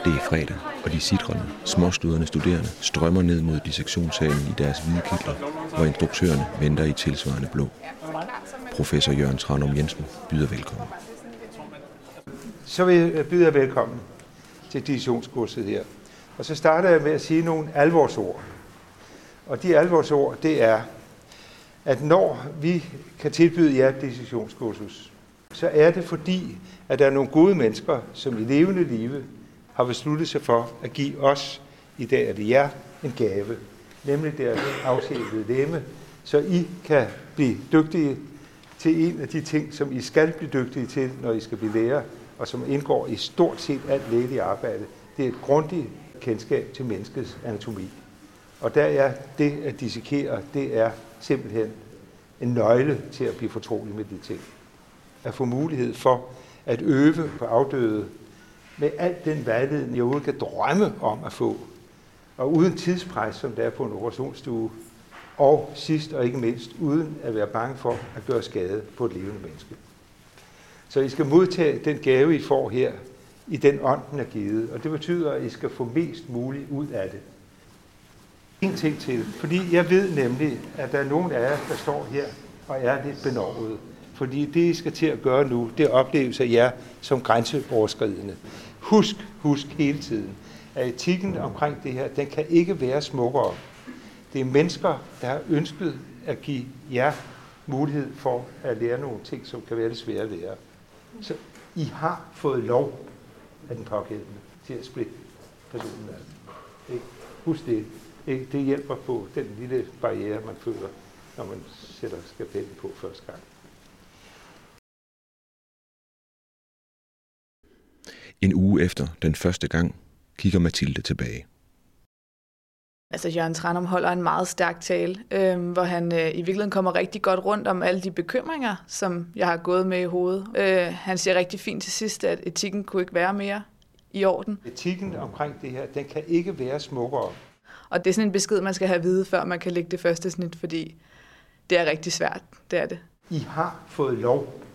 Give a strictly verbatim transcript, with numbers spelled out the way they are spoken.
Det er fredag, og de sitrende, småstuderne studerende strømmer ned mod dissektionssalen i deres hvide kitler, hvor instruktørerne venter i tilsvarende blå. Professor Jørgen Tranum Jensen byder velkommen. Så vil jeg byde jer velkommen til dissessionskurset her. Og så starter jeg med at sige nogle alvorsord. Og de alvorsord, det er, at når vi kan tilbyde jer et dissessionskursus, så er det fordi, at der er nogle gode mennesker, som i levende live har besluttet sig for at give os, i dag er det jer, en gave. Nemlig deres afsjælede lemme, så I kan blive dygtige til en af de ting, som I skal blive dygtige til, når I skal blive lærer, og som indgår i stort set alt lægeligt arbejde. Det er et grundigt kendskab til menneskets anatomi. Og der er det at dissekere, det er simpelthen en nøgle til at blive fortrolig med de ting. At få mulighed for at øve på afdøde med al den vejledning, jeg overhovedet kan drømme om at få. Og uden tidspres, som der er på en operationsstue. Og sidst og ikke mindst, uden at være bange for at gøre skade på et levende menneske. Så I skal modtage den gave, I får her, i den ånd, den er givet. Og det betyder, at I skal få mest muligt ud af det. En ting til, fordi jeg ved nemlig, at der er nogen af jer, der står her og er lidt benovet. Fordi det, I skal til at gøre nu, det er oplevelse af jer som grænseoverskridende. Husk, husk hele tiden, at etikken omkring det her, den kan ikke være smukkere. Det er mennesker, der har ønsket at give jer mulighed for at lære nogle ting, som kan være det svære at lære. Så I har fået lov af den pågældende til at splitte personen af. Husk det. Det hjælper på den lille barriere, man føler, når man sætter skapellen på første gang. En uge efter den første gang kigger Mathilde tilbage. Altså Jørgen Tranum holder en meget stærk tale, øh, hvor han øh, i virkeligheden kommer rigtig godt rundt om alle de bekymringer, som jeg har gået med i hovedet. Øh, han siger rigtig fint til sidst, at etikken kunne ikke være mere i orden. Etikken omkring det her, den kan ikke være smukkere. Og det er sådan en besked, man skal have at vide, før man kan lægge det første snit, fordi det er rigtig svært. Det er det. I har fået lov